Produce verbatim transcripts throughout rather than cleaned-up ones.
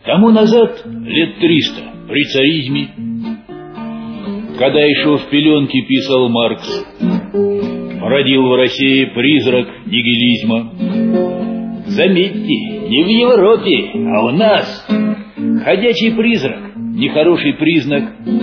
Тому назад лет триста, при царизме, когда еще в пеленке писал Маркс, породил в России призрак нигилизма. Заметьте, не в Европе, а у нас. Ходячий призрак, нехороший признак.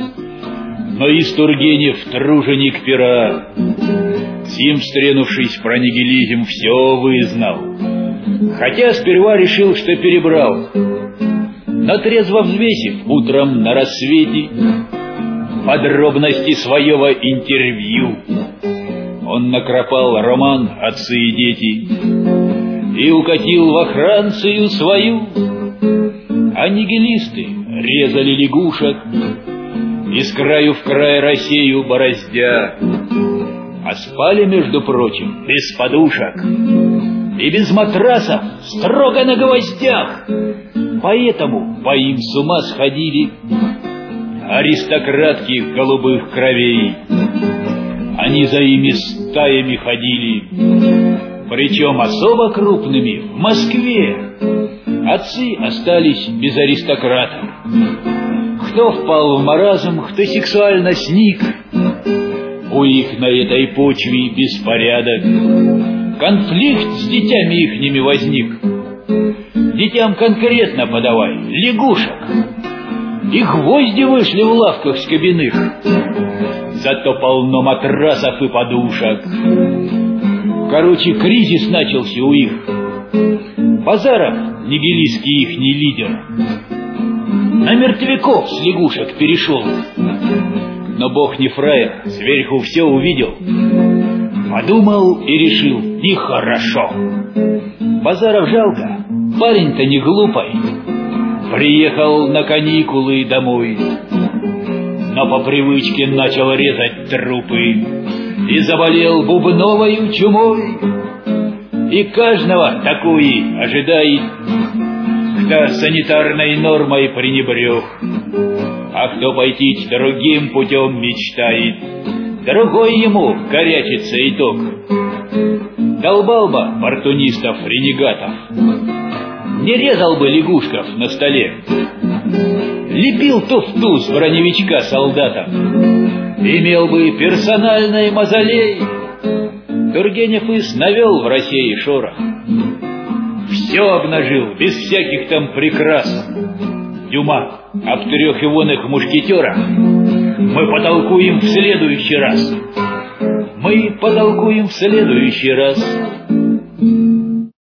Но из Тургенев труженик пера, сим стренувшись про нигилизм, все вызнал. Хотя сперва решил, что перебрал. Но трезво взвесив утром на рассвете подробности своего интервью, он накропал роман «Отцы и дети» и укатил во Францию свою. А нигилисты резали лягушек, из краю в край Россию бороздя, а спали, между прочим, без подушек и без матрасов, строго на гвоздях. Поэтому по им с ума сходили аристократки голубых кровей. Они за ими стаями ходили, причем особо крупными в Москве. Отцы остались без аристократов. Кто впал в маразм, кто сексуально сник, у их на этой почве беспорядок. Конфликт с детьми ихними возник. Детям конкретно подавай лягушек, и гвозди вышли в лавках скобяных. Зато полно матрасов и подушек. Короче, кризис начался у их. Базаров, нигилистский ихний лидер, на мертвяков с лягушек перешел. Но бог не фраер, сверху все увидел, подумал и решил: нехорошо. Базаров жалко, парень-то не глупый. Приехал на каникулы домой, но по привычке начал резать трупы и заболел бубновою чумой. И каждого такой ожидает, кто санитарной нормой пренебрег, а кто пойти другим путем мечтает, другой ему горячится итог. Долбал бы оппортунистов-ренегатов, не резал бы лягушков на столе, лепил туфту с броневичка солдатов, имел бы персональный мавзолей. Тургенев из навел в России шорох, все обнажил, без всяких там прикрас. Дюма об трех ивоных мушкетерах мы потолкуем в следующий раз. Мы потолкуем в следующий раз.